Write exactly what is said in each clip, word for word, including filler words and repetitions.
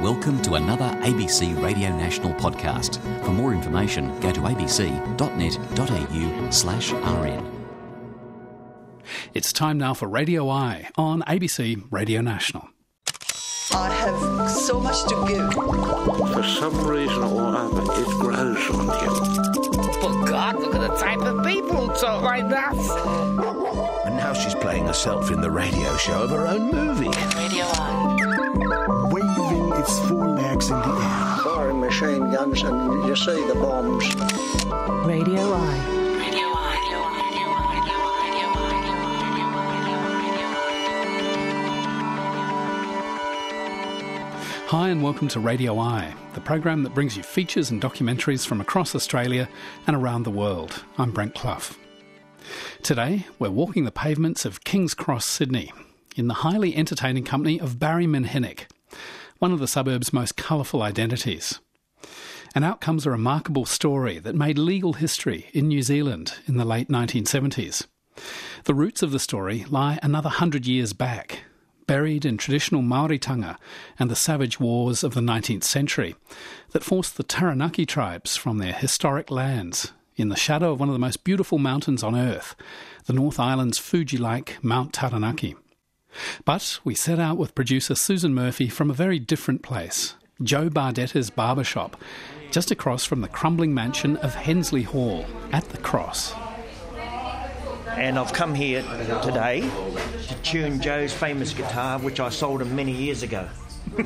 Welcome to another A B C Radio National podcast. For more information, go to abc.net.au slash rn. It's time now for Radio I on A B C Radio National. I have so much to give. For some reason or other, it grows on you. But God, look at the type of people who talk like that. And now she's playing herself in the radio show of her own movie. Radio I. Waving its four legs in the air. Firing machine guns and you see the bombs. Radio I. Hi and welcome to Radio I, the program that brings you features and documentaries from across Australia and around the world. I'm Brent Clough. Today, we're walking the pavements of King's Cross, Sydney, in the highly entertaining company of Barry Menhinnick, one of the suburb's most colourful identities. And out comes a remarkable story that made legal history in New Zealand in the late nineteen seventies. The roots of the story lie another hundred years back, buried in traditional Māoritanga and the savage wars of the nineteenth century that forced the Taranaki tribes from their historic lands in the shadow of one of the most beautiful mountains on earth, the North Island's Fuji-like Mount Taranaki. But we set out with producer Susan Murphy from a very different place, Joe Bardetta's barbershop, just across from the crumbling mansion of Hensley Hall at the Cross. And I've come here today to tune Joe's famous guitar, which I sold him many years ago. For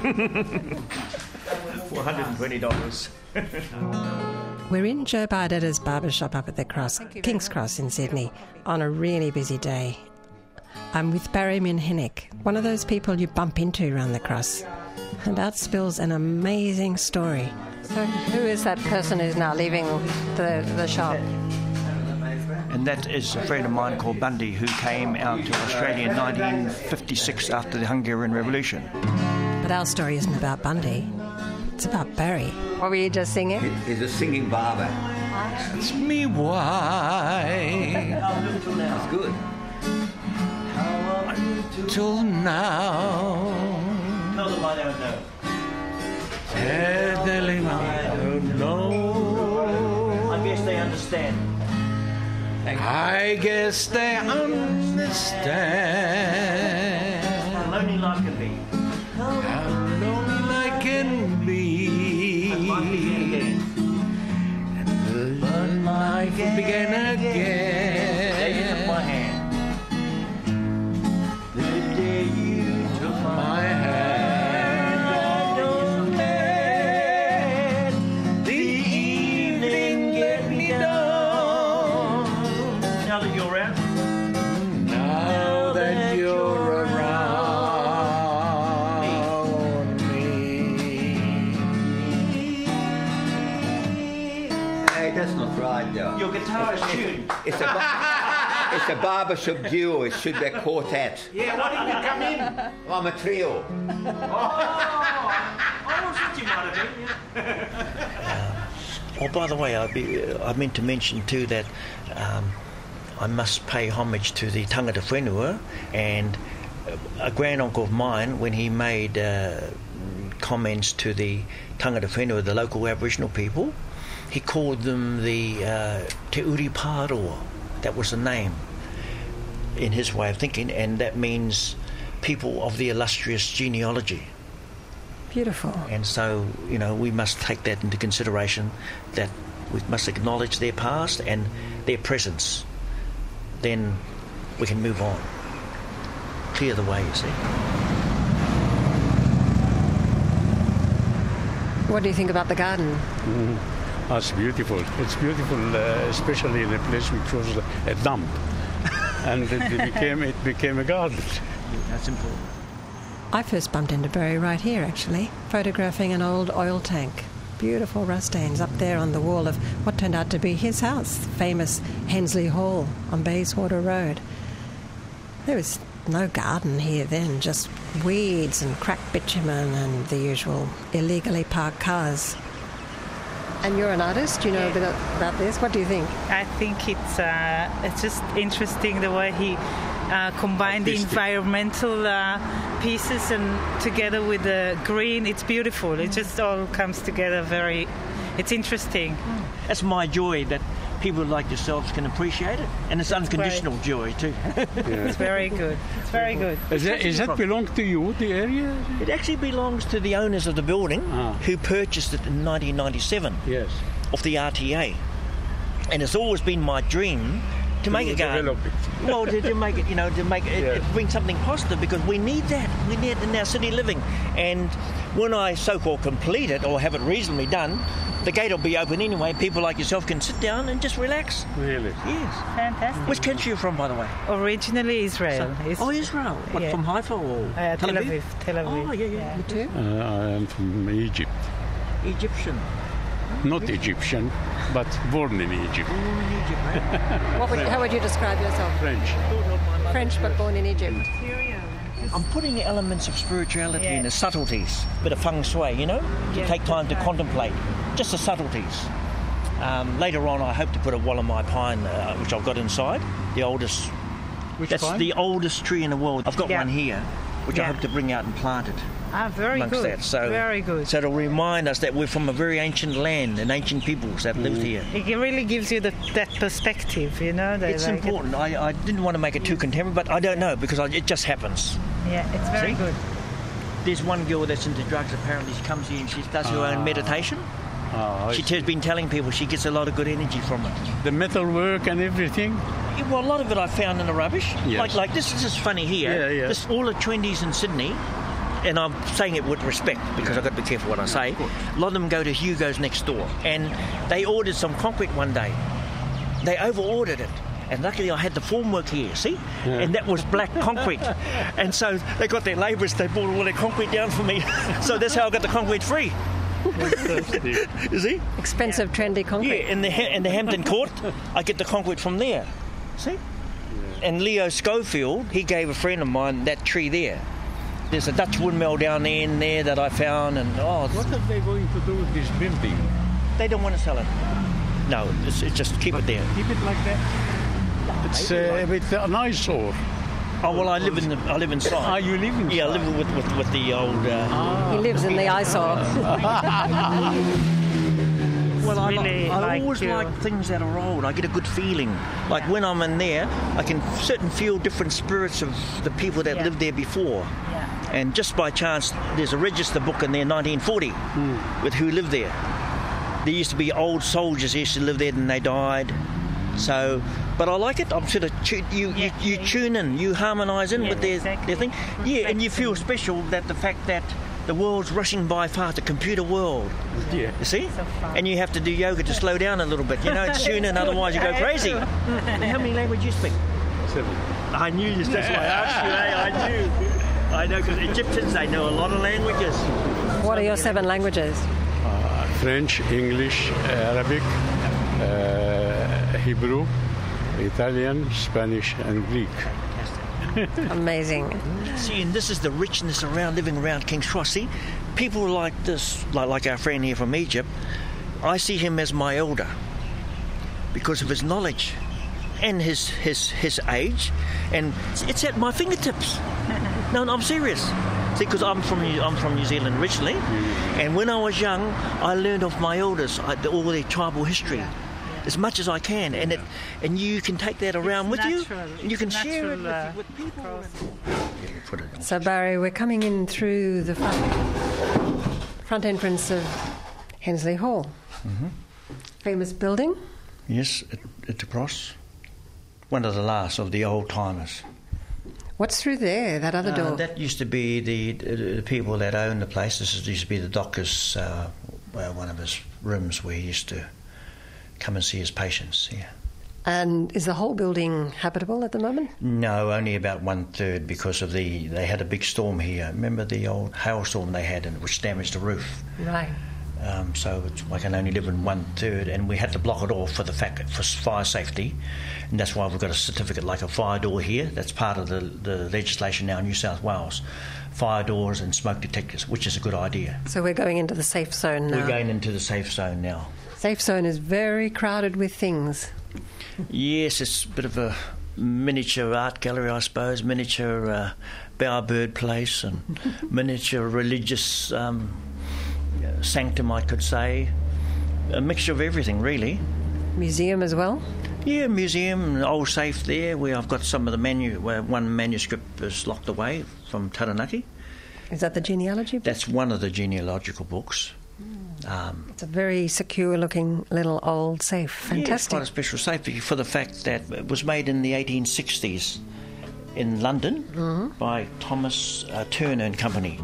one hundred twenty dollars. We're in Joe Bardetta's barbershop up at the Cross, King's Cross in Sydney, on a really busy day. I'm with Barry Menhinnick, one of those people you bump into around the Cross, and out spills an amazing story. So who is that person who's now leaving the, the shop? And that is a friend of mine called Bundy, who came out to Australia in nineteen fifty-six after the Hungarian Revolution. But our story isn't about Bundy. It's about Barry. What were you just singing? He's a singing barber. It's me why. That's good. Till now. Tell them I don't know. Tell them I don't know. I guess they understand. I guess they understand how lonely life can be. How lonely life can be. And life began again. But life began again. The day you took my hand. The day you took my hand. Don't let the evening get me down. Now that you're around? Now that you're around me. Hey, that's not right, though. Your guitar is tuned. It's a, bar- it's a barbershop duo. It should be a quartet. Yeah, why didn't you come in? I'm a trio. Oh, I thought you might have been, yeah. Oh, by the way, I, be, I meant to mention too that um, I must pay homage to the tangata whenua, and a granduncle of mine, when he made uh, comments to the tangata whenua, the local Aboriginal people, he called them the uh, Te Uri Pāroa. That was the name in his way of thinking, and that means people of the illustrious genealogy. Beautiful. And so, you know, we must take that into consideration, that we must acknowledge their past and their presence. Then we can move on. Clear the way, you see. What do you think about the garden? Mm, that's beautiful. It's beautiful, uh, especially in a place which was a dump. And it became, it became a garden. That's important. I first bumped into Barry right here, actually, photographing an old oil tank. Beautiful rust stains up there on the wall of what turned out to be his house, famous Hensley Hall on Bayswater Road. There was no garden here then, just weeds and cracked bitumen and the usual illegally parked cars. And you're an artist, do you know yeah. a bit about this? What do you think? I think it's uh, it's just interesting the way he uh, combined the environmental uh, pieces and together with the green, it's beautiful. It just all comes together very, it's interesting. That's my joy, that people like yourselves can appreciate it, and it's unconditional great. joy too. It's very good. It's very good. Is that, is that belong to you, the area? It actually belongs to the owners of the building, ah. who purchased it in nineteen ninety-seven. Yes. Of the R T A, and it's always been my dream to, to make a garden. It. Well, to, to make it, you know, to make it, yes. it bring something positive, because we need that. We need it in our city living. And when I so-called complete it or have it reasonably done, the gate will be open anyway. People like yourself can sit down and just relax. Really? Yes. Fantastic. Which country are you from, by the way? Originally Israel. So, oh, Israel. What, yeah. from Haifa or uh, Tel Aviv? Tel Aviv. Oh, yeah, yeah. Me too. Uh, I am from Egypt. Egyptian. Not Egyptian, but born in Egypt. Born in Egypt, right? What would, how would you describe yourself? French. French, but born in Egypt. I'm putting the elements of spirituality yeah. in the subtleties, bit of feng shui, you know, to yeah, take time to right. contemplate, just the subtleties. Um, later on, I hope to put a Wallamai pine, uh, which I've got inside, the oldest. Which that's pine? the oldest tree in the world. I've got yeah. one here, which yeah. I hope to bring out and plant it. Ah, very good. That. So, very good. So it'll remind us that we're from a very ancient land and ancient peoples that mm. lived here. It really gives you the, that perspective, you know. It's like important. It. I, I didn't want to make it too contemporary, but I don't know, because I, it just happens. Yeah, it's very See? good. There's one girl that's into drugs, apparently. She comes here and she does her ah. own meditation. Ah, she has been telling people she gets a lot of good energy from it. The metal work and everything? Yeah, well, a lot of it I found in the rubbish. Yes. Like, like this is just funny here. Yeah, yeah. This, all the trendies in Sydney, and I'm saying it with respect because I've got to be careful what I say. A lot of them go to Hugo's next door, and they ordered some concrete one day. They over-ordered it. And luckily I had the formwork here, see? Yeah. And that was black concrete. And so they got their labourers, they brought all their concrete down for me. So that's how I got the concrete free. You see? Expensive, trendy concrete. Yeah, in the, in the Hampton Court, I get the concrete from there. See? Yeah. And Leo Schofield, he gave a friend of mine that tree there. There's a Dutch windmill down there in there that I found. And oh, what are they going to do with this building? They don't want to sell it. No, it's, it's just keep but it there. Keep it like that? It's uh, a bit an eyesore. Oh well, I live in the, I live inside. Ah, you live inside? Yeah, I live with with, with the old. Uh, ah. He lives in the eyesore. Well, I, really I like always you. like things that are old. I get a good feeling. Like Yeah. when I'm in there, I can certain feel different spirits of the people that Yeah. lived there before. Yeah. And just by chance, there's a register book in there, nineteen forty, Mm. with who lived there. There used to be old soldiers who used to live there, and they died. So, but I like it. I'm sort of tu- you, Yeah, you you yeah, tune in, you harmonise in Yeah, with their exactly. their thing. Yeah, and you feel special that the fact that the world's rushing by fast, the computer world. Yeah. You see? So fun. And you have to do yoga to slow down a little bit. You know, tune in, otherwise you go crazy. How many languages you speak? Seven. I knew this. That's why I asked you. Eh? I knew. I know, because Egyptians, they know a lot of languages. What are your seven languages? Uh, French, English, Arabic, uh, Hebrew, Italian, Spanish, and Greek. Amazing. See, and this is the richness around living around King's Cross. See, people like this, like, like our friend here from Egypt, I see him as my elder because of his knowledge and his his his age, and it's at my fingertips. No, no, I'm serious. See, because I'm from New, I'm from New Zealand originally, mm. and when I was young, I learned of my elders I, all their tribal history. As much as I can, and it, and you can take that around It's with natural. you, and you can It's share it natural, with, uh, with people. Yeah, put it on. So, Barry, we're coming in through the front, front entrance of Hensley Hall. Mm-hmm. Famous building. Yes, it, it's across. One of the last of the old timers. What's through there, that other Uh, door? that used to be the, the, the people that owned the place. This used to be the doctor's, uh, well, one of his rooms where he used to come and see his patients, yeah. And is the whole building habitable at the moment? No, only about one third because of the, they had a big storm here. Remember the old hailstorm they had, and which damaged the roof? Right. Um, so it's, I can only live in one third, and we had to block it off for the fact for fire safety, and that's why we've got a certificate like a fire door here. That's part of the, the legislation now in New South Wales, fire doors and smoke detectors, which is a good idea. So we're going into the safe zone now. We're going into the safe zone now. Safe zone is very crowded with things. Yes, it's a bit of a miniature art gallery, I suppose, miniature uh, bowerbird place and miniature religious um, sanctum, I could say. A mixture of everything, really. Museum as well? Yeah, museum, an old safe there where I've got some of the manu- where one manuscript is locked away from Taranaki. Is that the genealogy book? That's one of the genealogical books. Um, it's a very secure-looking little old safe. Fantastic. Yeah, it's quite a special safe for the fact that it was made in the eighteen sixties in London mm-hmm. by Thomas uh, Turner and Company.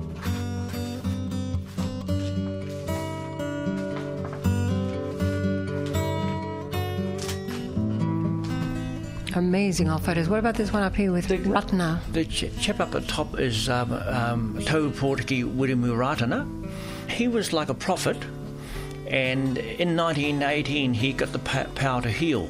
Amazing old photos. What about this one up here with the, Ratana? The ch- chap up at top is um, um, Tau Portiki Wirimu Ratana. He was like a prophet, and in nineteen eighteen he got the pa- power to heal.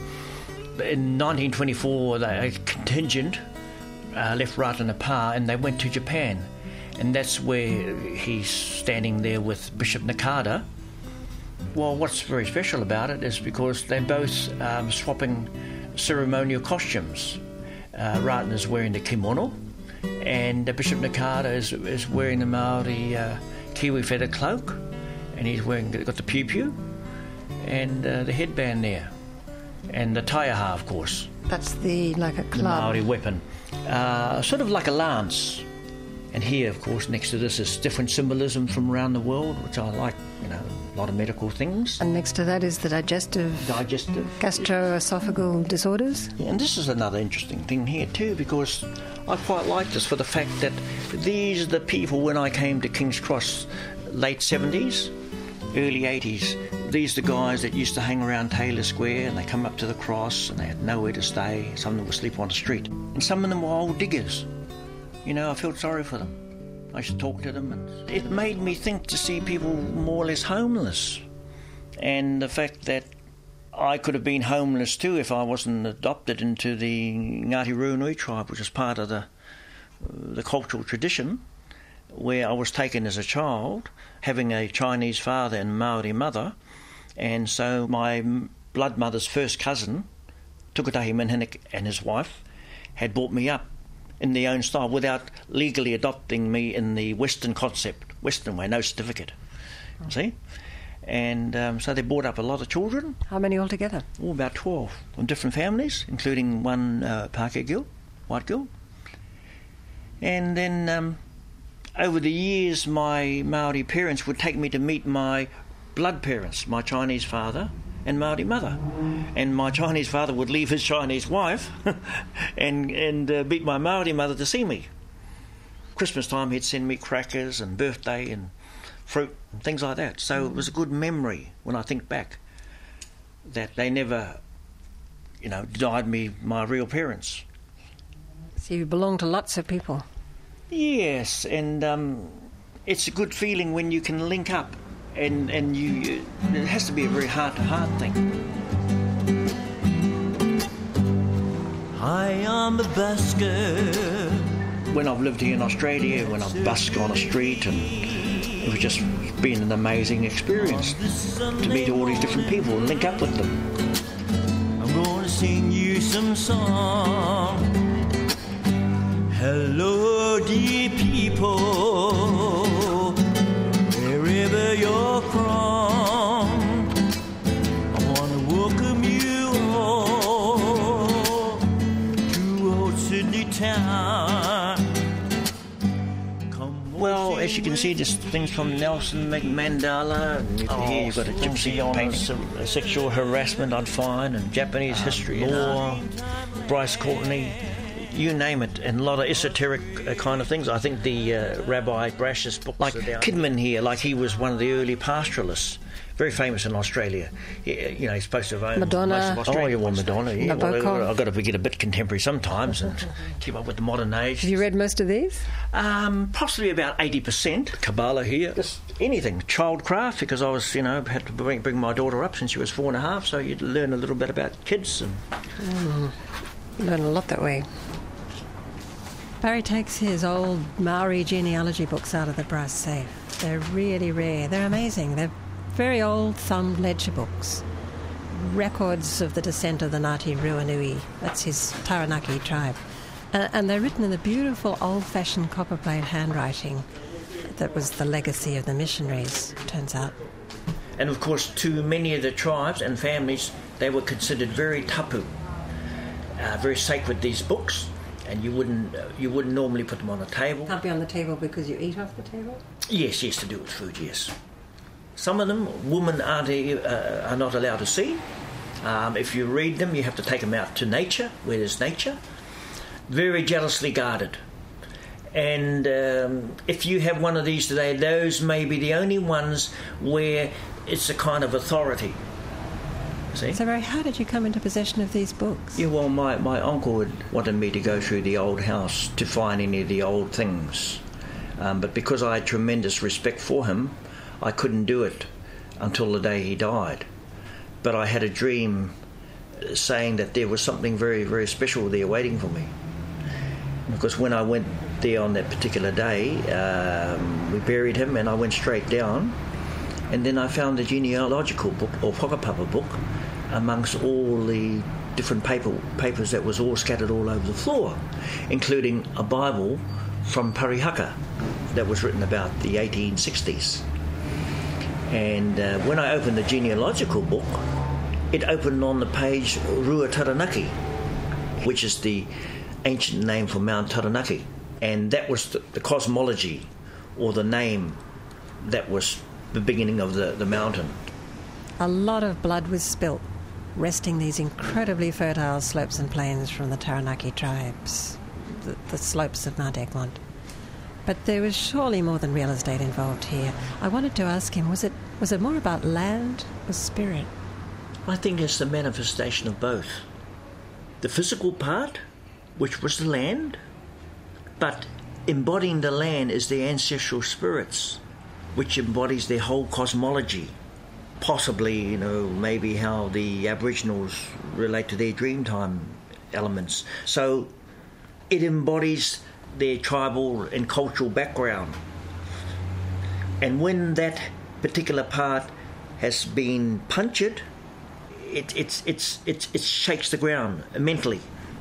In nineteen twenty-four, they, a contingent uh, left Ratana Pa and they went to Japan, and that's where he's standing there with Bishop Nakada. Well, what's very special about it is because they're both um, swapping ceremonial costumes. Uh, Ratana's wearing the kimono, and uh, Bishop Nakada is, is wearing the Maori uh, Kiwi feather cloak, and he's wearing got the pew pew and uh, the headband there, and the taiaha, of course. That's the like a club. The Maori weapon, uh, sort of like a lance. And here, of course, next to this is different symbolism from around the world, which I like. You know, a lot of medical things. And next to that is the digestive, digestive, gastroesophageal disorders. Yeah, and this is another interesting thing here too, because I quite like this for the fact that these are the people when I came to King's Cross, late seventies, early eighties. These are the guys that used to hang around Taylor Square, and they come up to the cross, and they had nowhere to stay. Some of them would sleep on the street, and some of them were old diggers. You know, I felt sorry for them. I should talk to them, and it made me think to see people more or less homeless, and the fact that I could have been homeless too if I wasn't adopted into the Ngāti Ruanui tribe, which is part of the the cultural tradition, where I was taken as a child, having a Chinese father and Maori mother, and so my blood mother's first cousin, Tukatahi Minhinnick, and his wife had brought me up in their own style without legally adopting me in the Western concept, Western way, no certificate. Oh. See? And um, so they brought up a lot of children. How many altogether? Oh, about twelve, from different families, including one uh, Pākehā girl, white girl. And then um, over the years, my Maori parents would take me to meet my blood parents, my Chinese father and Maori mother, and my Chinese father would leave his Chinese wife and and uh, beat my Maori mother to see me. Christmas time he'd send me crackers and birthday and fruit and things like that. So mm. it was a good memory when I think back that they never, you know, denied me my real parents. So you belong to lots of people. Yes, and um, it's a good feeling when you can link up. And and you, it has to be a very heart-to-heart thing. I am a busker. When I've lived here in Australia, when I've busked on a street, and it was just been an amazing experience to meet all these different people and link up with them. I'm going to sing you some song. Hello, dear people. Wherever you're from, I want to welcome you all to old Sydney town. Well, as you can see, there's things from Nelson Mandela, and oh, here you've got a gypsy on sexual harassment on fine, and Japanese history, law, Bryce Courtney. You name it, and a lot of esoteric uh, kind of things. I think the uh, Rabbi Brash's books, like Kidman here, like he was one of the early pastoralists, very famous in Australia. He, you know, he's supposed to have owned Madonna. most of Australia. Oh, yeah, well, Madonna. Yeah, well, I've got to get a bit contemporary sometimes and keep up with the modern age. Have you read most of these? Um, possibly about eighty percent. Kabbalah here, just anything. Childcraft, because I was, you know, had to bring, bring my daughter up since she was four and a half, so you'd learn a little bit about kids. And mm. You learn a lot that way. Barry takes his old Maori genealogy books out of the brass safe. They're really rare. They're amazing. They're very old thumbed ledger books. Records of the descent of the Ngāti Ruanui. That's his Taranaki tribe. Uh, and they're written in the beautiful old-fashioned copperplate handwriting that was the legacy of the missionaries, turns out. And of course, to many of the tribes and families, they were considered very tapu, uh, very sacred, these books, and you wouldn't uh, you wouldn't normally put them on a table. Can't be on the table because you eat off the table? Yes, yes, to do with food, yes. Some of them, women aren't, uh, are not allowed to see. Um, if you read them, you have to take them out to nature, where there's nature. Very jealously guarded. And um, if you have one of these today, those may be the only ones where it's a kind of authority. See? So, Ray, how did you come into possession of these books? Yeah, well, my, my uncle had wanted me to go through the old house to find any of the old things. Um, but because I had tremendous respect for him, I couldn't do it until the day he died. But I had a dream saying that there was something very, very special there waiting for me. Because when I went there on that particular day, um, we buried him and I went straight down, and then I found the genealogical book, or whakapapa book, amongst all the different paper, papers that was all scattered all over the floor, including a Bible from Parihaka that was written about the eighteen sixties. And uh, when I opened the genealogical book, it opened on the page Rua Taranaki, which is the ancient name for Mount Taranaki. And that was the, the cosmology, or the name that was the beginning of the, the mountain. A lot of blood was spilt, wresting these incredibly fertile slopes and plains from the Taranaki tribes, the, the slopes of Mount Egmont. But there was surely more than real estate involved here. I wanted to ask him, was it was it more about land or spirit? I think it's the manifestation of both. The physical part, which was the land, but embodying the land is the ancestral spirits, which embodies their whole cosmology. Possibly, you know, maybe how the Aboriginals relate to their Dreamtime elements. So it embodies their tribal and cultural background. And when that particular part has been punctured, it, it's, it's, it's, it shakes the ground mentally.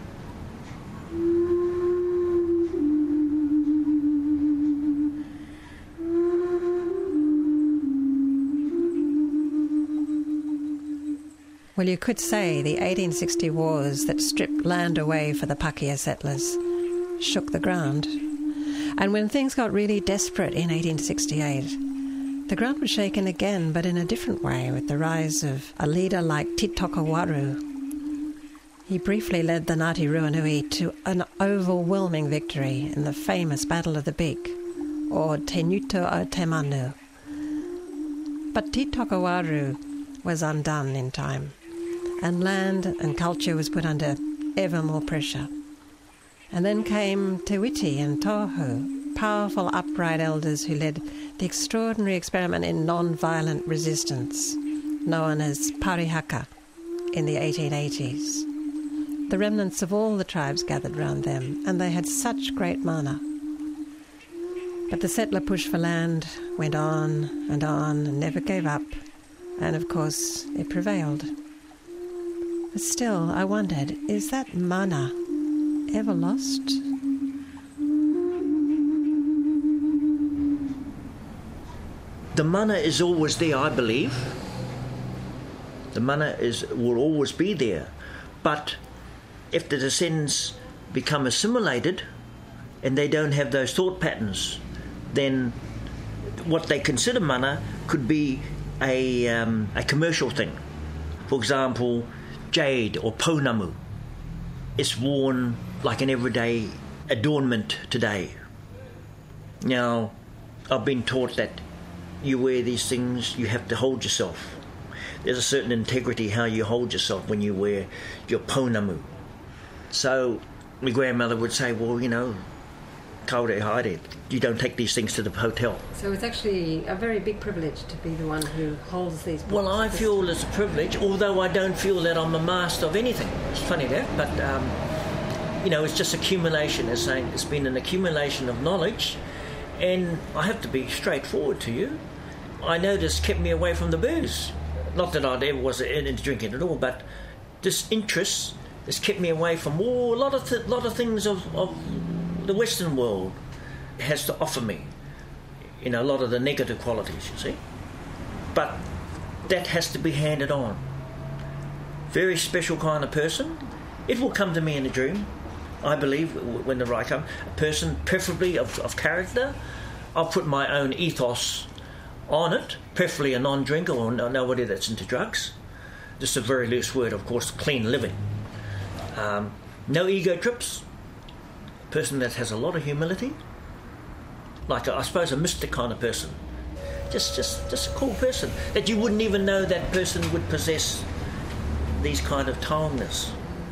Well, you could say the eighteen sixty wars that stripped land away for the Pakeha settlers shook the ground. And when things got really desperate in eighteen sixty-eight, the ground was shaken again, but in a different way, with the rise of a leader like Titoka Waru. He briefly led the Ngāti Ruanui to an overwhelming victory in the famous Battle of the Big, or Te Ngutu o Te Manu. But Titoka Waru was undone in time, and land and culture was put under ever more pressure. And then came Te Witi and Tohu, powerful upright elders who led the extraordinary experiment in non-violent resistance, known as Parihaka, in the eighteen eighties. The remnants of all the tribes gathered round them, and they had such great mana. But the settler push for land went on and on and never gave up, and of course it prevailed. But still, I wondered, is that mana ever lost? The mana is always there, I believe. The mana is will always be there. But if the descendants become assimilated and they don't have those thought patterns, then what they consider mana could be a, um, a commercial thing. For example, jade or pounamu. It's worn like an everyday adornment today. Now, I've been taught that you wear these things, you have to hold yourself. There's a certain integrity how you hold yourself when you wear your pounamu. So my grandmother would say, well, you know, kaore haere, you don't take these things to the hotel. So it's actually a very big privilege to be the one who holds these books. Well, I feel it's a privilege, although I don't feel that I'm a master of anything. It's funny that, but, um, you know, it's just accumulation. It's saying it's been an accumulation of knowledge, and I have to be straightforward to you. I know this kept me away from the booze. Not that I ever was into drinking at all, but this interest It's kept me away from oh, a lot of th- lot of things of, of the Western world has to offer me. You know, a lot of the negative qualities, you see. But that has to be handed on. Very special kind of person. It will come to me in a dream, I believe, when the right comes. A person preferably of, of character. I'll put my own ethos on it, preferably a non-drinker or nobody that's into drugs. Just a very loose word, of course, clean living. Um, no ego trips. A person that has a lot of humility. Like, a, I suppose, a mystic kind of person. Just, just, just a cool person that you wouldn't even know that person would possess these kind of taongas.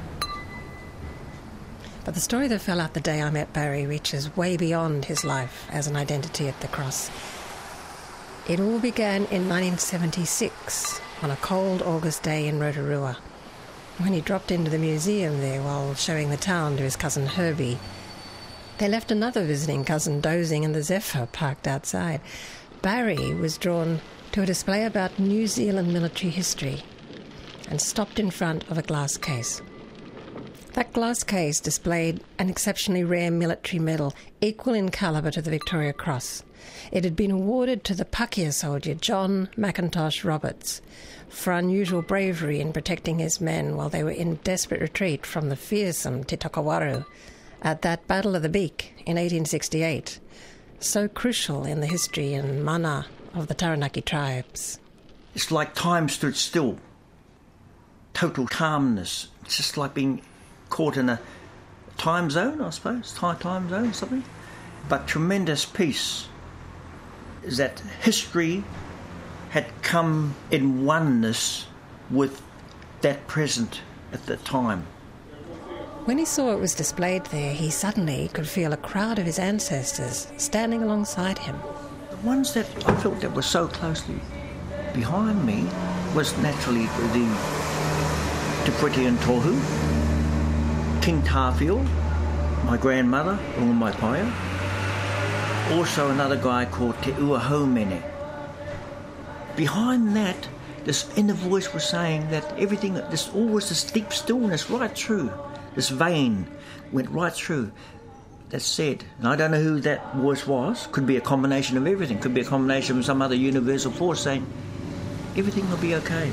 But the story that fell out the day I met Barry reaches way beyond his life as an identity at the Cross. It all began in nineteen seventy-six, on a cold August day in Rotorua, when he dropped into the museum there while showing the town to his cousin Herbie. They left another visiting cousin dozing in the Zephyr parked outside. Barry was drawn to a display about New Zealand military history and stopped in front of a glass case. That glass case displayed an exceptionally rare military medal, equal in calibre to the Victoria Cross. It had been awarded to the Pakeha soldier John McIntosh Roberts for unusual bravery in protecting his men while they were in desperate retreat from the fearsome Te Tokawaru at that Battle of the Beak in eighteen sixty-eight, so crucial in the history and mana of the Taranaki tribes. It's like time stood still. Total calmness. It's just like being caught in a time zone, I suppose, Thai time zone or something. But tremendous peace is that history had come in oneness with that present at the time. When he saw it was displayed there, he suddenly could feel a crowd of his ancestors standing alongside him. The ones that I felt that were so closely behind me was naturally the Te Whiti and Tohu, King Tāwhiao, my grandmother, Ungumaipaia. Also another guy called Te Ua Haumene. Behind that, this inner voice was saying that everything, this always this deep stillness right through, this vein went right through. That said, and I don't know who that voice was, could be a combination of everything, could be a combination of some other universal force saying, everything will be okay.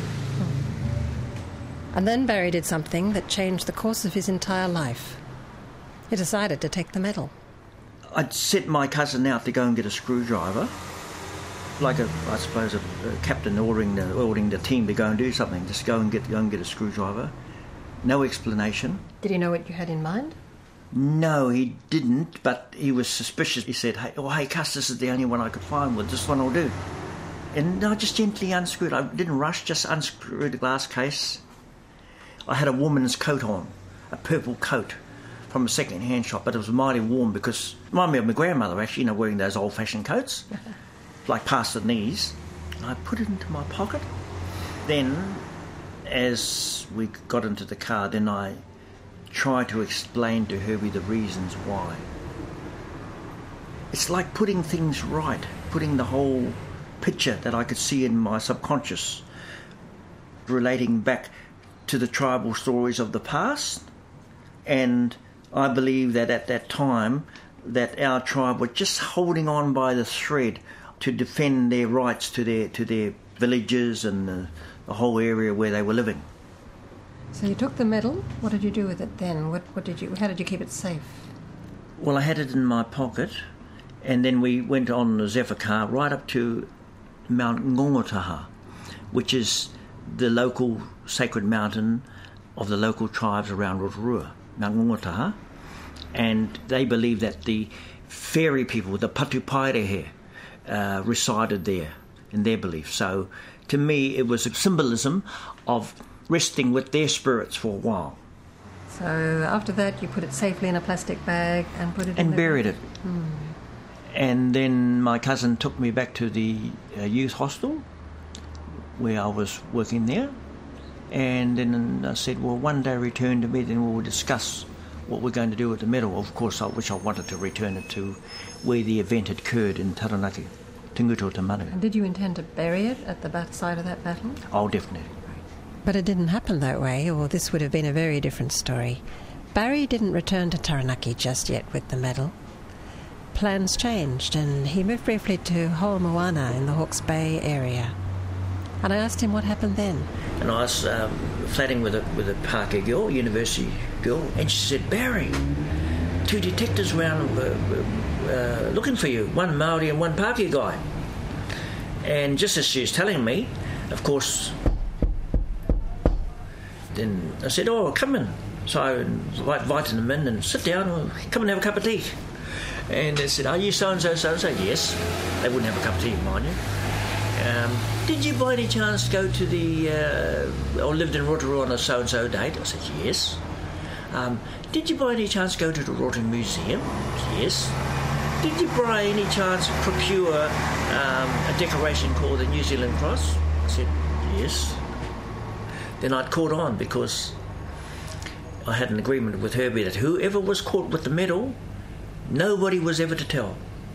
And then Barry did something that changed the course of his entire life. He decided to take the medal. I'd sent my cousin out to go and get a screwdriver, like a, I suppose, a, a captain ordering the ordering the team to go and do something. Just go and get go and get a screwdriver. No explanation. Did he know what you had in mind? No, he didn't. But he was suspicious. He said, "Hey, oh, hey, Cuss, this is the only one I could find. Well, this one will do." And I just gently unscrewed. I didn't rush. Just unscrewed the glass case. I had a woman's coat on, a purple coat from a second-hand shop, but it was mighty warm because it reminded me of my grandmother, actually, you know, wearing those old-fashioned coats, like past the knees. I put it into my pocket. Then, as we got into the car, then I tried to explain to Herbie the reasons why. It's like putting things right, putting the whole picture that I could see in my subconscious, relating back to the tribal stories of the past. And I believe that at that time that our tribe were just holding on by the thread to defend their rights to their to their villages and the, the whole area where they were living. So you took the medal. What did you do with it then? What what did you? How did you keep it safe? Well, I had it in my pocket, and then we went on the Zephyr car right up to Mount Ngongotaha, which is the local sacred mountain of the local tribes around Rotorua, Mount Ngongotaha, and they believe that the fairy people, the Patupaerehe, uh, resided there in their belief. So to me it was a symbolism of resting with their spirits for a while. So after that you put it safely in a plastic bag and put it in and the... buried it. Hmm. And then my cousin took me back to the uh, youth hostel where I was working there, and then I said, well, one day return to me, then we'll discuss what we're going to do with the medal. Of course, I wish I wanted to return it to where the event had occurred in Taranaki, Tunguto Te Manu. And did you intend to bury it at the bat- side of that battle? Oh, definitely. But it didn't happen that way, or this would have been a very different story. Barry didn't return to Taranaki just yet with the medal. Plans changed, and he moved briefly to Ho'omoana in the Hawke's Bay area. And I asked him what happened then. And I was um, flatting with a with a Parker girl, university girl, and she said, "Barry, two detectives around uh, uh, looking for you, one Maori and one Parker guy." And just as she was telling me, of course, then I said, "Oh, come in." So I invited them in and sit down, come and have a cup of tea. And they said, "Are you so-and-so, so-and-so?" Yes. They wouldn't have a cup of tea, mind you. Um, did you by any chance go to the, uh, or lived in Rotorua on a so-and-so date? I said, yes. Um, did you by any chance go to the Rotorua Museum? Yes. Did you by any chance procure um, a decoration called the New Zealand Cross? I said, yes. Then I'd caught on because I had an agreement with Herbie that whoever was caught with the medal, nobody was ever to tell.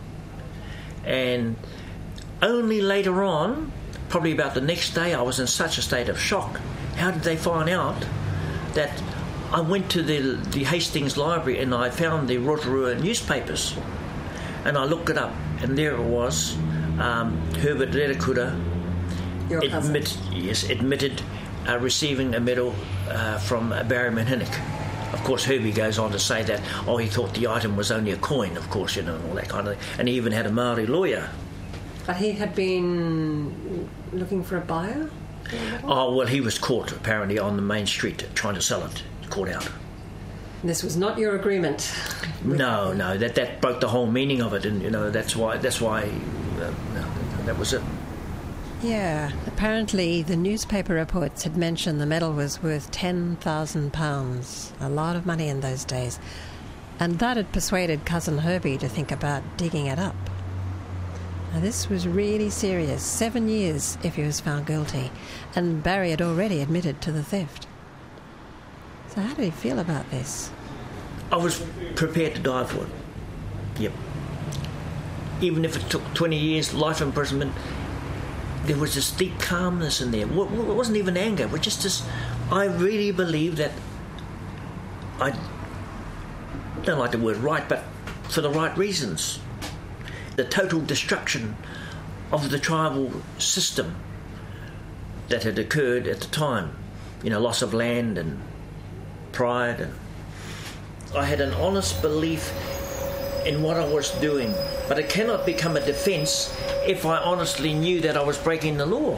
And only later on, probably about the next day, I was in such a state of shock. How did they find out that I went to the, the Hastings Library and I found the Rotorua newspapers and I looked it up and there it was, um, Herbert Rerekura admit, yes, admitted uh, receiving a medal uh, from uh, Barry Manhinnick. Of course, Herbie goes on to say that, oh, he thought the item was only a coin, of course, you know, and all that kind of thing. And he even had a Maori lawyer. But he had been looking for a buyer? Oh, well, he was caught, apparently, on the main street trying to sell it. Caught out. This was not your agreement? No, no, that that broke the whole meaning of it, and, you know, that's why, that's why, uh, no, that was it. Yeah, apparently the newspaper reports had mentioned the medal was worth ten thousand pounds, a lot of money in those days, and that had persuaded Cousin Herbie to think about digging it up. Now, this was really serious, seven years if he was found guilty, and Barry had already admitted to the theft. So how did he feel about this? I was prepared to die for it. Yep. Even if it took twenty years, life imprisonment, there was this deep calmness in there. It wasn't even anger, but just this, I really believe that, I don't like the word right, but for the right reasons. The total destruction of the tribal system that had occurred at the time, you know, loss of land and pride, and I had an honest belief in what I was doing, but it cannot become a defence if I honestly knew that I was breaking the law.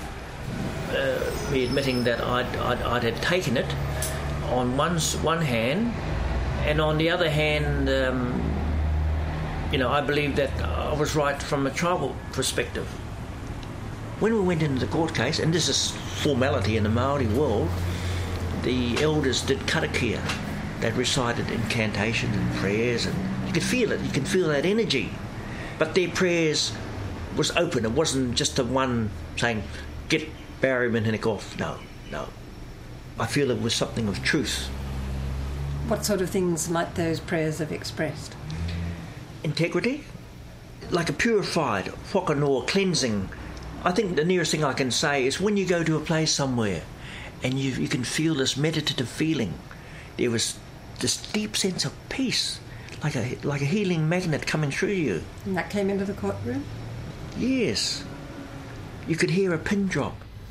Uh, me admitting that I'd, I'd, I'd had taken it on one, one hand, and on the other hand, um, you know, I believe that I was right from a tribal perspective. When we went into the court case, and this is formality in the Maori world, the elders did karakia. They recited incantations and prayers, and you could feel it, you could feel that energy. But their prayers was open. It wasn't just a one saying, get Barry Manhinnick off. No, no. I feel it was something of truth. What sort of things might those prayers have expressed? Integrity, like a purified whakanoa cleansing. I think the nearest thing I can say is when you go to a place somewhere and you, you can feel this meditative feeling, there was this deep sense of peace, like a like a healing magnet coming through you. And that came into the courtroom? Yes. You could hear a pin drop.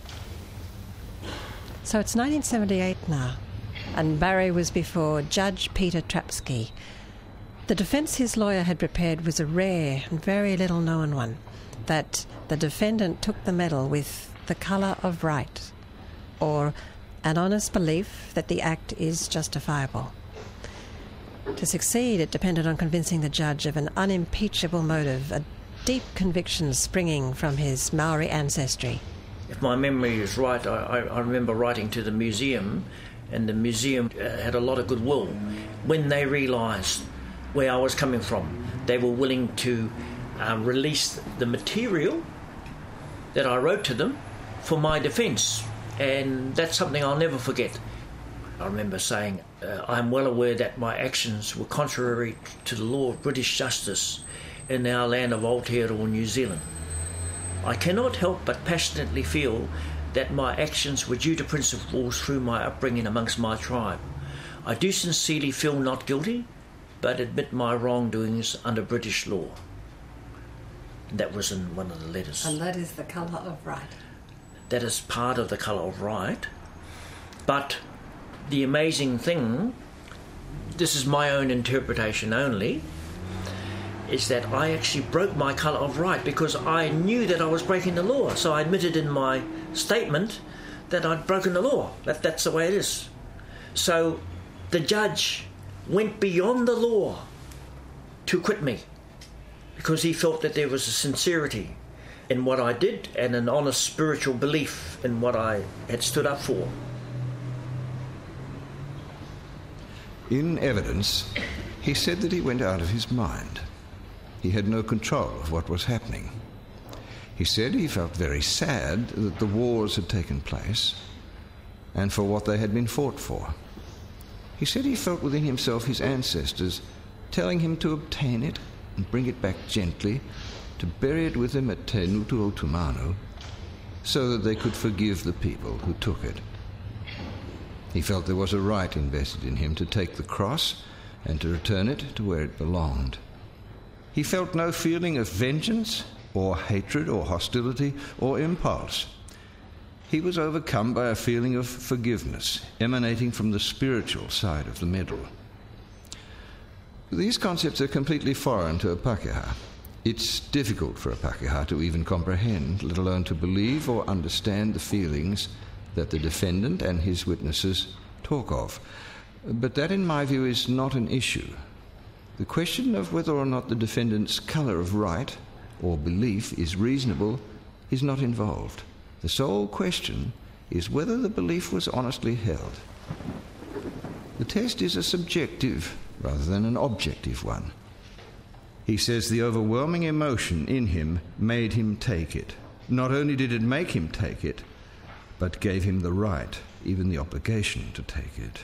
So it's nineteen seventy-eight now, and Barry was before Judge Peter Trapsky. The defence his lawyer had prepared was a rare and very little-known one, that the defendant took the medal with the colour of right, or an honest belief that the act is justifiable. To succeed, it depended on convincing the judge of an unimpeachable motive, a deep conviction springing from his Maori ancestry. If my memory is right, I, I remember writing to the museum, and the museum uh, had a lot of goodwill. When they realised where I was coming from, they were willing to uh, release the material that I wrote to them for my defence, and that's something I'll never forget. I remember saying, uh, I'm well aware that my actions were contrary to the law of British justice in our land of Aotearoa, New Zealand. I cannot help but passionately feel that my actions were due to principles through my upbringing amongst my tribe. I do sincerely feel not guilty, but admit my wrongdoings under British law. That was in one of the letters. And that is the colour of right. That is part of the colour of right. But the amazing thing, this is my own interpretation only, is that I actually broke my colour of right because I knew that I was breaking the law. So I admitted in my statement that I'd broken the law. That, that's the way it is. So the judge went beyond the law to acquit me because he felt that there was a sincerity in what I did and an honest spiritual belief in what I had stood up for. In evidence, he said that he went out of his mind. He had no control of what was happening. He said he felt very sad that the wars had taken place and for what they had been fought for. He said he felt within himself his ancestors telling him to obtain it and bring it back gently, to bury it with them at Te Nutu o Tumanu, so that they could forgive the people who took it. He felt there was a right invested in him to take the cross and to return it to where it belonged. He felt no feeling of vengeance or hatred or hostility or impulse. He was overcome by a feeling of forgiveness emanating from the spiritual side of the medal. These concepts are completely foreign to a Pākehā. It's difficult for a Pākehā to even comprehend, let alone to believe or understand the feelings that the defendant and his witnesses talk of. But that, in my view, is not an issue. The question of whether or not the defendant's colour of right or belief is reasonable is not involved. The sole question is whether the belief was honestly held. The test is a subjective rather than an objective one. He says the overwhelming emotion in him made him take it. Not only did it make him take it, but gave him the right, even the obligation, to take it.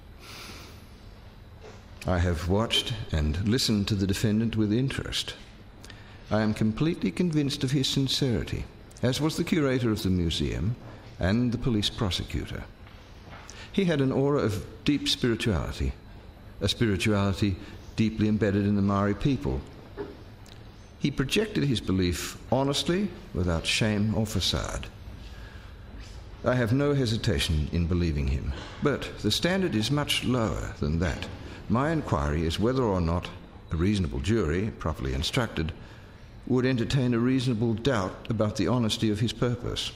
I have watched and listened to the defendant with interest. I am completely convinced of his sincerity, as was the curator of the museum and the police prosecutor. He had an aura of deep spirituality, a spirituality deeply embedded in the Maori people. He projected his belief honestly, without shame or facade. I have no hesitation in believing him, but the standard is much lower than that. My inquiry is whether or not a reasonable jury, properly instructed, would entertain a reasonable doubt about the honesty of his purpose.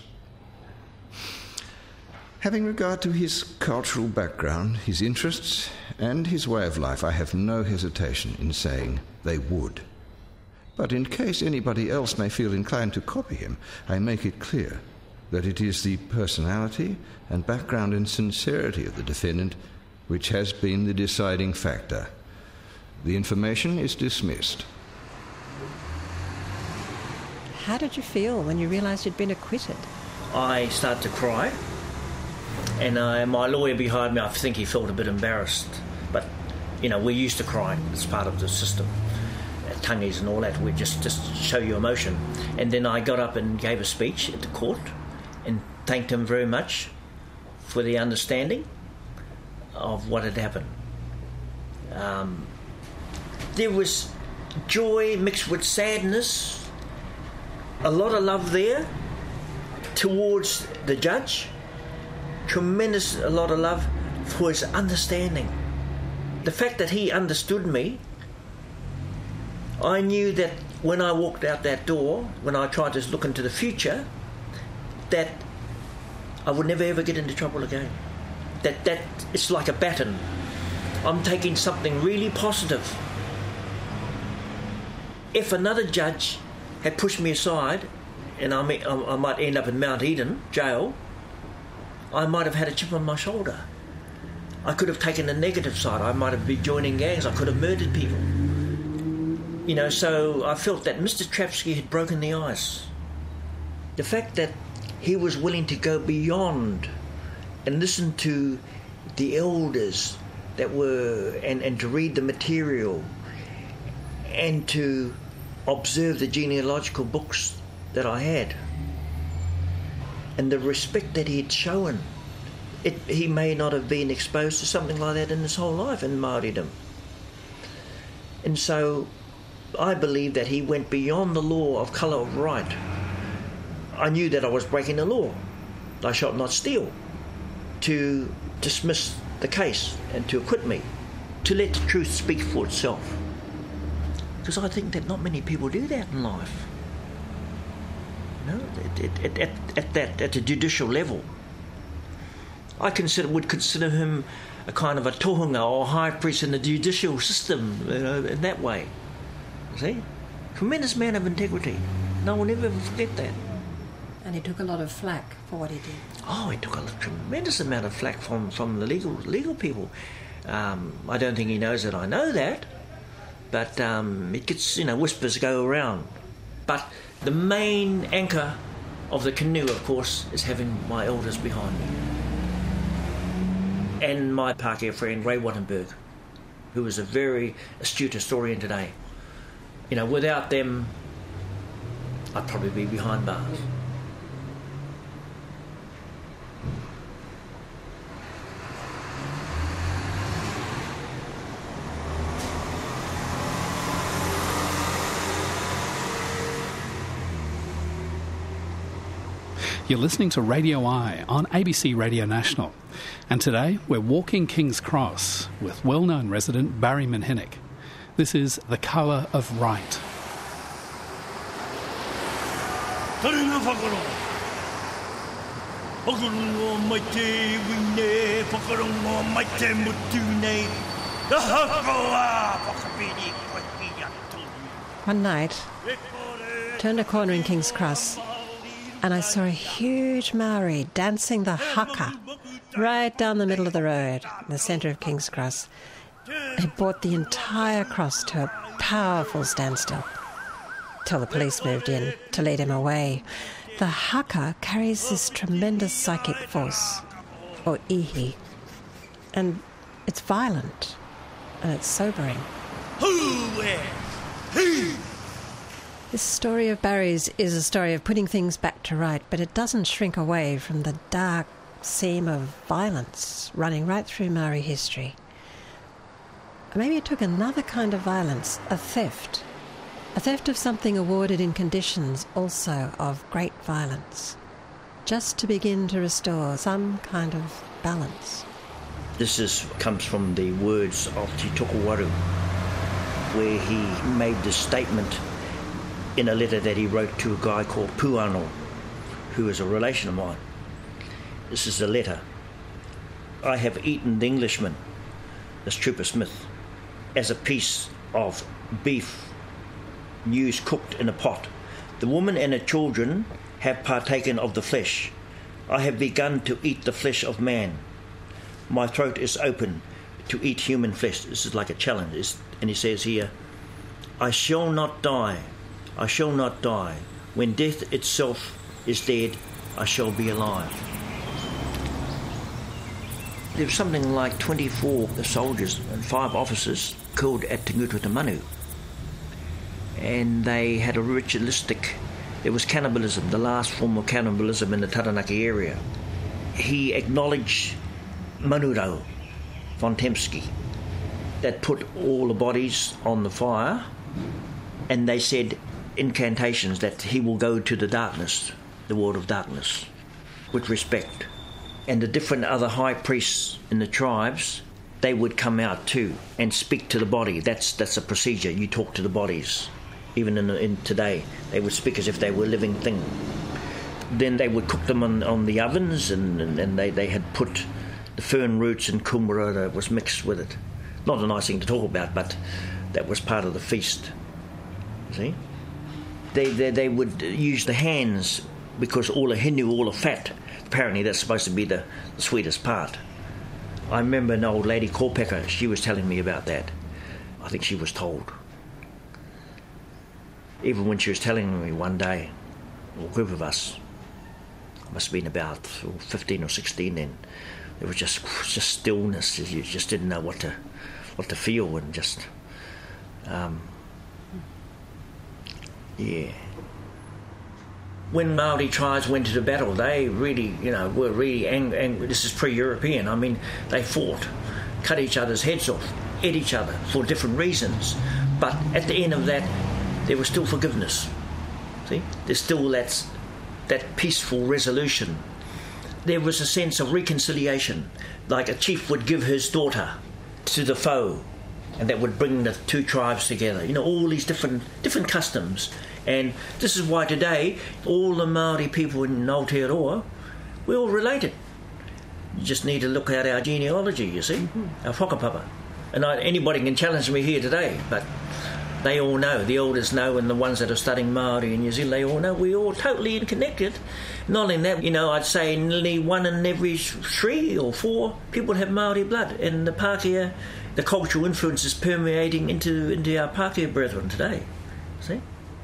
Having regard to his cultural background, his interests, and his way of life, I have no hesitation in saying they would. But in case anybody else may feel inclined to copy him, I make it clear that it is the personality and background and sincerity of the defendant which has been the deciding factor. The information is dismissed. How did you feel when you realised you'd been acquitted? I started to cry, and uh, my lawyer behind me, I think he felt a bit embarrassed. But, you know, we're used to crying. It's part of the system. Tangies and all that, we just, just show you emotion. And then I got up and gave a speech at the court and thanked him very much for the understanding of what had happened. Um, there was joy mixed with sadness, a lot of love there towards the judge, tremendous a lot of love for his understanding. The fact that he understood me, I knew that when I walked out that door, when I tried to look into the future, that I would never ever get into trouble again. That that it's like a baton. I'm taking something really positive. If another judge had pushed me aside, and I, may, I might end up in Mount Eden jail, I might have had a chip on my shoulder. I could have taken the negative side. I might have been joining gangs. I could have murdered people. You know, so I felt that Mister Trapsky had broken the ice. The fact that he was willing to go beyond and listen to the elders that were, and, and to read the material and to observe the genealogical books that I had. and the respect that he'd shown. It, he may not have been exposed to something like that in his whole life in Māoridom. And so I believe that he went beyond the law of colour of right. I knew that I was breaking the law. I shall not steal. To dismiss the case and to acquit me. To let the truth speak for itself. Because I think that not many people do that in life. You know, at, at, at, at that, at the judicial level. I consider would consider him a kind of a tohunga or high priest in the judicial system, you know, in that way. See? Tremendous man of integrity. No one will ever forget that. And he took a lot of flack for what he did. Oh, he took a tremendous amount of flack from, from the legal legal people. Um, I don't think he knows that I know that, but um, it gets, you know, whispers go around. But the main anchor of the canoe, of course, is having my elders behind me. And my Pākehā friend, Ray Wattenberg, who is a very astute historian today. You know, without them, I'd probably be behind bars. You're listening to Radio I on A B C Radio National. And today we're walking King's Cross with well-known resident Barry Menhinnick. This is The Colour of Right. One night, turned a corner in King's Cross, and I saw a huge Maori dancing the haka right down the middle of the road, in the centre of King's Cross. It brought the entire cross to a powerful standstill, till the police moved in to lead him away. The haka carries this tremendous psychic force, or ihi, and it's violent, and it's sobering. This story of Barry's is a story of putting things back to right, but it doesn't shrink away from the dark seam of violence running right through Maori history. Maybe it took another kind of violence, a theft. A theft of something awarded in conditions also of great violence, just to begin to restore some kind of balance. This is comes from the words of Te Tokowaru, where he made this statement in a letter that he wrote to a guy called Puano, who is a relation of mine. This is the letter. I have eaten the Englishman, this Trooper Smith, as a piece of beef news cooked in a pot. The woman and her children have partaken of the flesh. I have begun to eat the flesh of man. My throat is open to eat human flesh. This is like a challenge. It's, and he says here, I shall not die. I shall not die. When death itself is dead, I shall be alive. There was something like twenty-four soldiers and five officers killed at Te Ngutu Te Manu. And they had a ritualistic, there was cannibalism, the last form of cannibalism in the Taranaki area. He acknowledged Manurau von Tempsky, that put all the bodies on the fire, and they said incantations that he will go to the darkness, the world of darkness, with respect. And the different other high priests in the tribes, they would come out too and speak to the body. That's that's a procedure. You talk to the bodies. Even in, in today, they would speak as if they were a living thing. Then they would cook them on, on the ovens, and, and, and they, they had put the fern roots and kumara that was mixed with it. Not a nice thing to talk about, but that was part of the feast. See? They, they, they would use the hands, because all the hinu, all the fat, apparently that's supposed to be the, the sweetest part. I remember an old lady, Kōpeka, she was telling me about that. I think she was told. Even when she was telling me one day, a group of us, I must have been about fifteen or sixteen then, there was just just stillness. You just didn't know what to what to feel, and just um, yeah. when Maori tribes went to the battle, they really, you know, were really angry. Ang- this is pre-European. I mean, they fought, cut each other's heads off, ate each other for different reasons. But at the end of that, there was still forgiveness. See, there's still that that peaceful resolution. There was a sense of reconciliation, like a chief would give his daughter to the foe, and that would bring the two tribes together. You know, all these different different customs. And this is why today, all the Maori people in Aotearoa, we're all related. You just need to look at our genealogy, you see, mm-hmm. our whakapapa. And I, anybody can challenge me here today, but they all know, the elders know, and the ones that are studying Māori in New Zealand, they all know we're all totally connected. Not only that, you know, I'd say nearly one in every three or four people have Māori blood, and the Pākehā, the cultural influence is permeating into, into our Pākehā brethren today. See?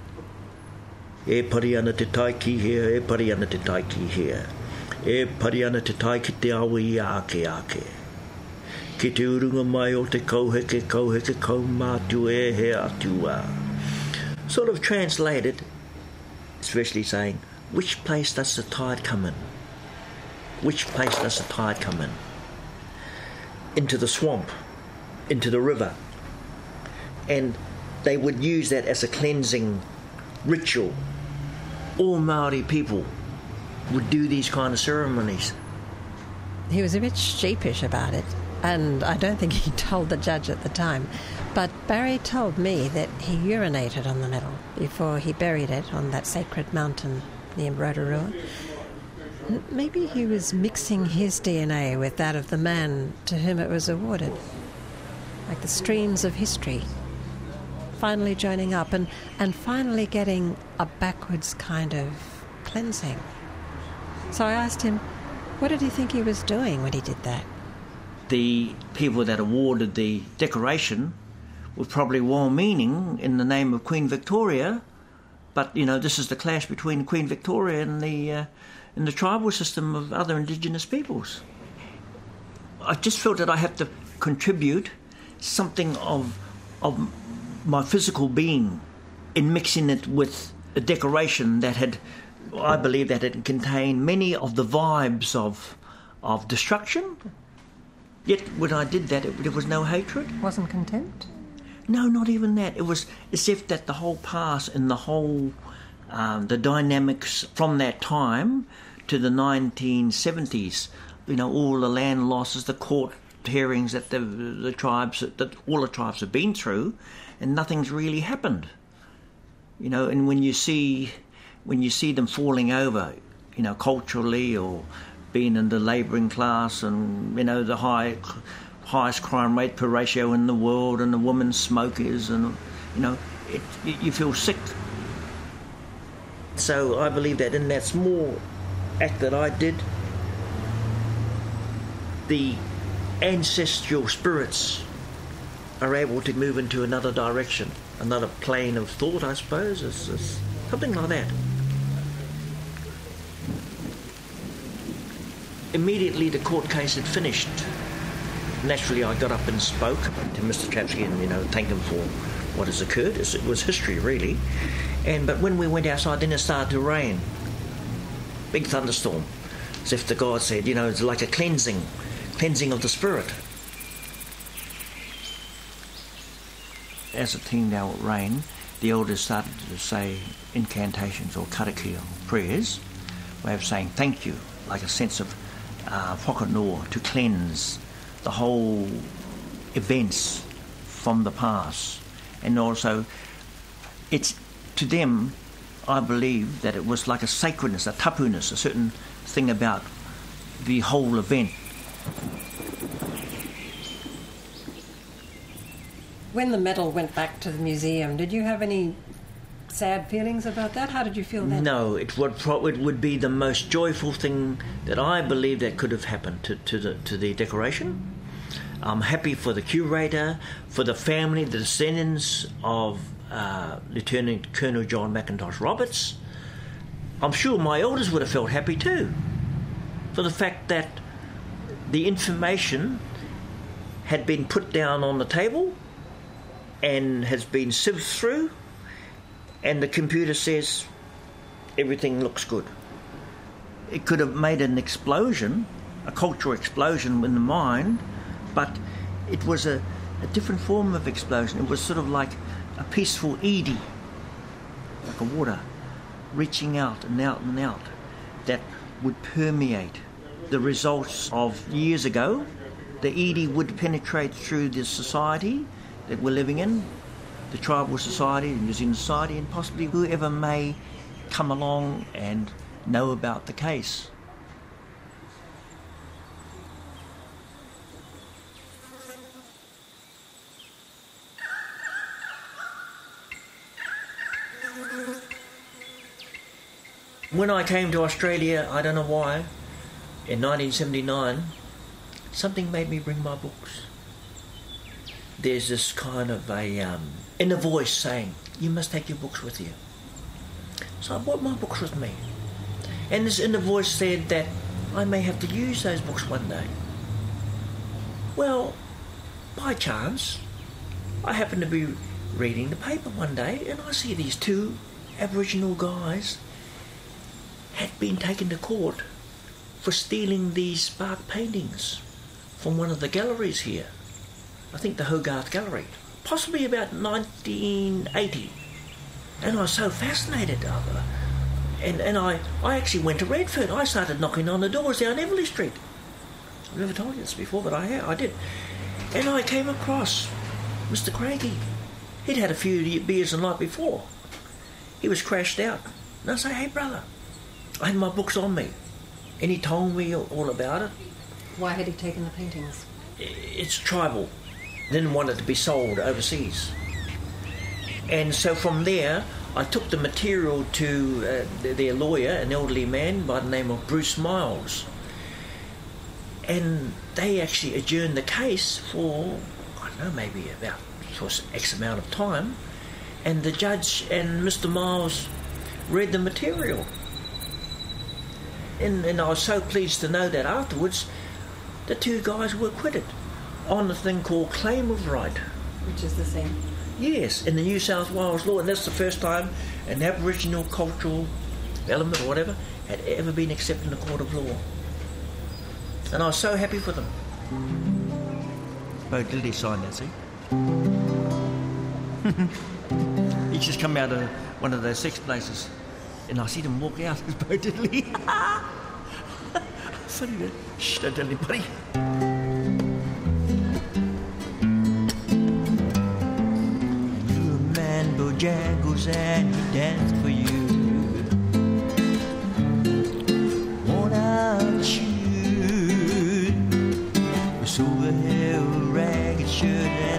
E pari ana te taiki here, e pari ana te taiki here. E pari ana te taiki te awa I ake ake. Ki te urunga mai o te kauheke, kauheke, kaumātu e he atua. Sort of translated, especially saying, which place does the tide come in? Which place does the tide come in? Into the swamp, into the river. And they would use that as a cleansing ritual. All Maori people would do these kind of ceremonies. He was a bit sheepish about it, and I don't think he told the judge at the time. But Barry told me that he urinated on the medal before he buried it on that sacred mountain near Rotorua. Maybe he was mixing his D N A with that of the man to whom it was awarded, like the streams of history, finally joining up and, and finally getting a backwards kind of cleansing. So I asked him, what did he think he was doing when he did that? The people that awarded the decoration were probably well-meaning in the name of Queen Victoria, but, you know, this is the clash between Queen Victoria and the, uh, and the tribal system of other indigenous peoples. I just felt that I had to contribute something of of my physical being in mixing it with a decoration that had, I believe, that it contained many of the vibes of of destruction. Yet when I did that, it, there was no hatred. Wasn't contempt? No, not even that. It was as if that the whole past and the whole, um, the dynamics from that time to the nineteen seventies, you know, all the land losses, the court hearings that the, the tribes, that all the tribes have been through, and nothing's really happened. You know, and when you see, when you see them falling over, you know, culturally or being in the labouring class and, you know, the high, highest crime rate per ratio in the world and the women smokers and, you know, it, you feel sick. So I believe that in that small act that I did, the ancestral spirits are able to move into another direction, another plane of thought, I suppose. It's, it's something like that. Immediately the court case had finished. Naturally, I got up and spoke to Mister Trapsky and, you know, thanked him for what has occurred. It was history, really. And but when we went outside, then it started to rain. Big thunderstorm. As if the God said, you know, it's like a cleansing, cleansing of the spirit. As it came down with rain, the elders started to say incantations or karakia, prayers, way of saying thank you, like a sense of uh, whakanoa, to cleanse the whole events from the past. And also, it's to them, I believe that it was like a sacredness, a tapuness, a certain thing about the whole event. When the medal went back to the museum, did you have any sad feelings about that? How did you feel then? No, it would pro- it would be the most joyful thing that I believe that could have happened to, to the to the decoration. I'm happy for the curator, for the family, the descendants of uh, Lieutenant Colonel John McIntosh Roberts. I'm sure my elders would have felt happy too, for the fact that the information had been put down on the table and has been sieved through, and the computer says everything looks good. It could have made an explosion, a cultural explosion in the mind, but it was a, a different form of explosion. It was sort of like a peaceful eddy, like a water, reaching out and out and out, that would permeate. The results of years ago, the eddy would penetrate through the society that we're living in, the tribal society, the New Zealand society, and possibly whoever may come along and know about the case. When I came to Australia, I don't know why, in nineteen seventy-nine, something made me bring my books. There's this kind of a um, inner voice saying, you must take your books with you. So I brought my books with me. And this inner voice said that I may have to use those books one day. Well, by chance, I happened to be reading the paper one day and I see these two Aboriginal guys had been taken to court for stealing these bark paintings from one of the galleries here. I think the Hogarth Gallery, possibly about nineteen eighty. And I was so fascinated. And, and I, I actually went to Redfern. I started knocking on the doors down Everleigh Street. I've never told you this before, but I, I did. And I came across Mister Craigie. He'd had a few beers the night before. He was crashed out. And I say, hey, brother, I had my books on me. And he told me all about it. Why had he taken the paintings? It's tribal. Didn't want it to be sold overseas. And so from there, I took the material to uh, their lawyer, an elderly man by the name of Bruce Miles. And they actually adjourned the case for, I don't know, maybe about for X amount of time. And the judge and Mister Miles read the material. And, and I was so pleased to know that afterwards, the two guys were acquitted on a thing called claim of right. Which is the same? Yes, in the New South Wales law, and that's the first time an Aboriginal cultural element or whatever had ever been accepted in a court of law. And I was so happy for them. Bo Diddley signed that, see? He just come out of one of those sex places, and I see them walk out as Bo Diddley. Funny that. Shh, don't tell anybody. Bojangles and he danced for you. Worn out shoes, with silver hair, a ragged shirt and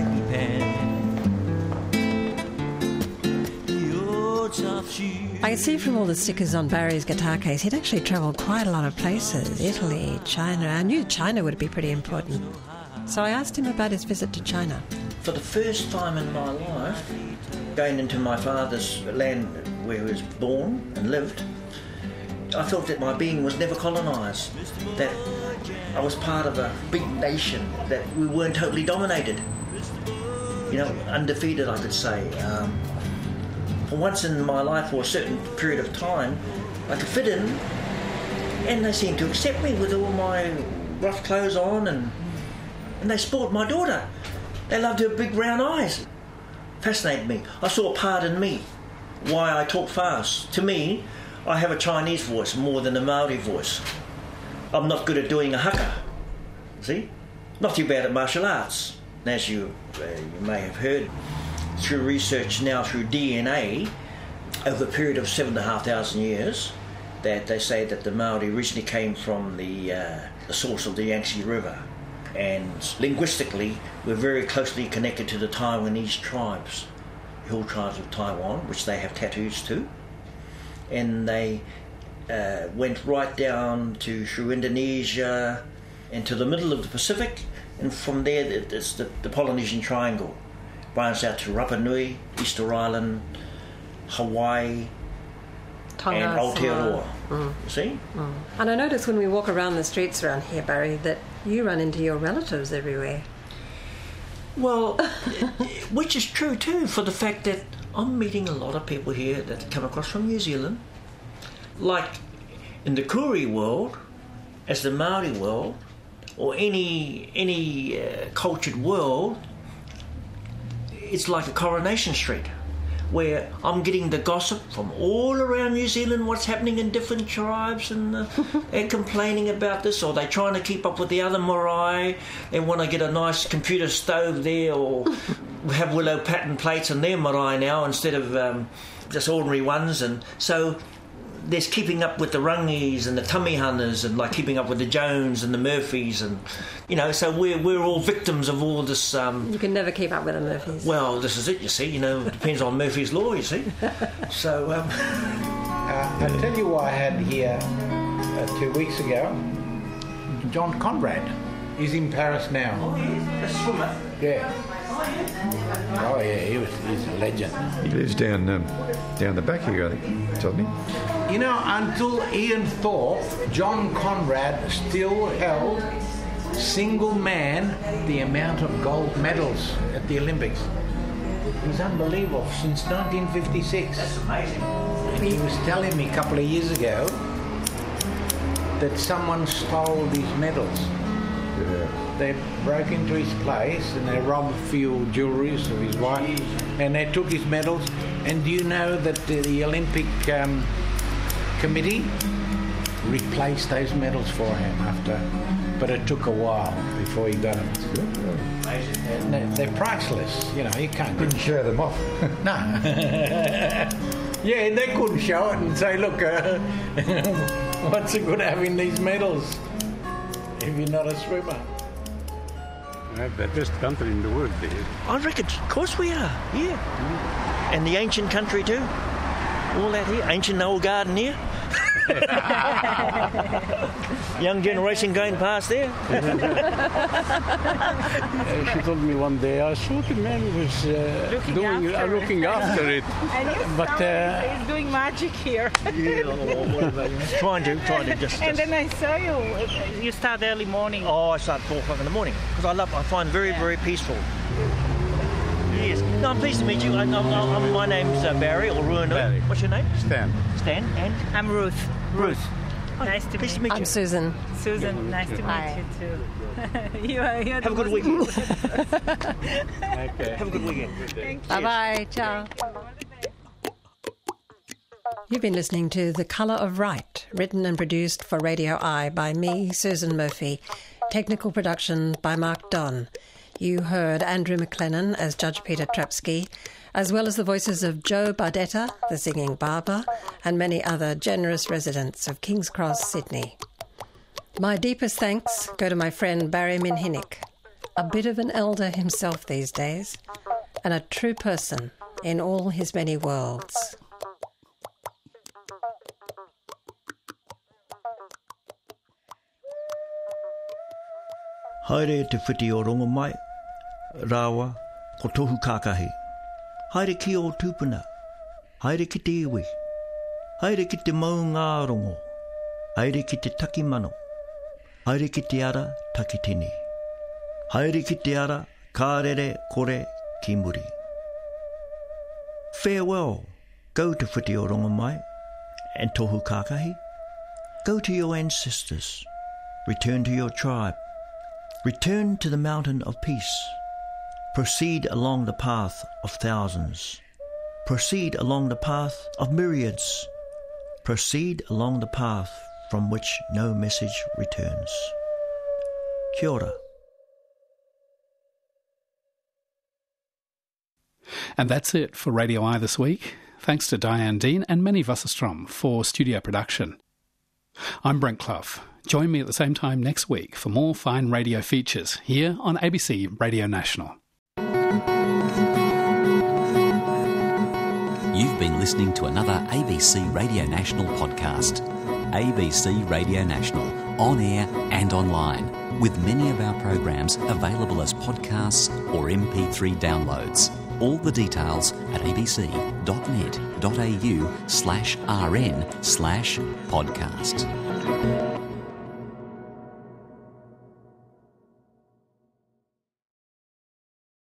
baggy pants. The old soft shoes. I can see from all the stickers on Barry's guitar case, he'd actually travelled quite a lot of places. Italy, China. I knew China would be pretty important. So I asked him about his visit to China. For the first time in my life, going into my father's land where he was born and lived, I felt that my being was never colonised, that I was part of a big nation, that we weren't totally dominated. You know, undefeated, I could say. Um, for once in my life, for a certain period of time, I could fit in, and they seemed to accept me with all my rough clothes on, and, and they spoilt my daughter. They loved her big round eyes. Fascinated me. I saw a part in me, why I talk fast. To me, I have a Chinese voice more than a Maori voice. I'm not good at doing a haka, see? Not too bad at martial arts. As you, uh, you may have heard through research now through D N A, over a period of seven and a half thousand years, that they say that the Maori originally came from the, uh, the source of the Yangtze River. And linguistically, we're very closely connected to the Taiwanese tribes, hill tribes of Taiwan, which they have tattoos too. And they uh, went right down to through Indonesia and to the middle of the Pacific, and from there it's the, the Polynesian Triangle, branches out to Rapa Nui, Easter Island, Hawaii, Tonga, and Aotearoa. Mm. You see? Mm. And I notice when we walk around the streets around here, Barry, that you run into your relatives everywhere. Well, which is true too, for the fact that I'm meeting a lot of people here that come across from New Zealand, like in the Koori world, as the Maori world, or any any uh, cultured world, it's like a Coronation Street, where I'm getting the gossip from all around New Zealand, what's happening in different tribes, and uh, they're complaining about this, or they're trying to keep up with the other marae. They want to get a nice computer stove there, or have willow pattern plates in their marae now instead of um, just ordinary ones. And so there's keeping up with the Rangis and the Tamihanas, and like keeping up with the Jones and the Murphys, and you know, so we're we're all victims of all this. Um, you can never keep up with the Murphys. Well, this is it. You see, you know, it depends on Murphy's law. You see, so. Um, uh, I'll tell you what I had here uh, two weeks ago. John Conrad. He's in Paris now. Oh, yes, a swimmer. Yeah. Oh yeah, he was, he's a legend. He lives down um, down the back here, I think, doesn't he? You know, until Ian Thorpe, John Conrad still held single man the amount of gold medals at the Olympics. It was unbelievable, since nineteen fifty-six. That's amazing. He was telling me a couple of years ago that someone stole these medals. Yeah. They broke into his place and they robbed a few jewelleries of his wife, and they took his medals. And do you know that the, the Olympic um, Committee replaced those medals for him after, but it took a while before he got them. And they're, they're priceless, you know. You can't. Couldn't show them off. No. Yeah, they couldn't show it and say, look, uh, what's the good having these medals if you're not a swimmer? We're the best country in the world there. I reckon, of course we are, yeah. Mm. And the ancient country too. All that here, ancient old garden here. Young generation going past there. uh, she told me one day, I saw the man was uh, looking, doing, after, uh, looking after it. And you but uh, he's doing magic here. Yeah, whatever. Trying to, trying to just. And just... then I saw you. You start early morning. Oh, I start four o'clock in the morning because I love. I find very, yeah. very peaceful. Yes. No, I'm pleased to meet you. I, I, I, my name's uh, Barry or Ruin. Barry. What's your name? Stan. Stan. And I'm Ruth. Ruth. Oh, nice to meet you. meet you. I'm Susan. Susan, nice to meet Hi. you too. you are, Have a good weekend. Okay. Have a good weekend. Thank you. Bye bye. Ciao. You've been listening to The Colour of Right, written and produced for Radio I by me, Susan Murphy. Technical production by Mark Don. You heard Andrew McLennan as Judge Peter Trapsky, as well as the voices of Joe Bardetta, the singing barber, and many other generous residents of King's Cross, Sydney. My deepest thanks go to my friend Barry Minhinnick, a bit of an elder himself these days, and a true person in all his many worlds. Haere te whiti o rongo mai, rāua, ko tohu kākahi. Haere ki o tūpuna, haere ki te iwi, haere ki te mau ngā rongo, haere ki te taki mano, haere ki te ara taki tini, haere ki te ara kārere kore ki muri. Farewell, go to whiti o rongo mai, and tohu kākahi. Go to your ancestors, return to your tribe, return to the mountain of peace. Proceed along the path of thousands. Proceed along the path of myriads. Proceed along the path from which no message returns. Kia ora. And that's it for Radio I this week. Thanks to Diane Dean and Manny Wasserstrom for studio production. I'm Brent Clough. Join me at the same time next week for more fine radio features here on A B C Radio National. You've been listening to another A B C Radio National podcast. A B C Radio National, on air and online, with many of our programs available as podcasts or M P three downloads. All the details at abc.net.au slash rn slash podcast.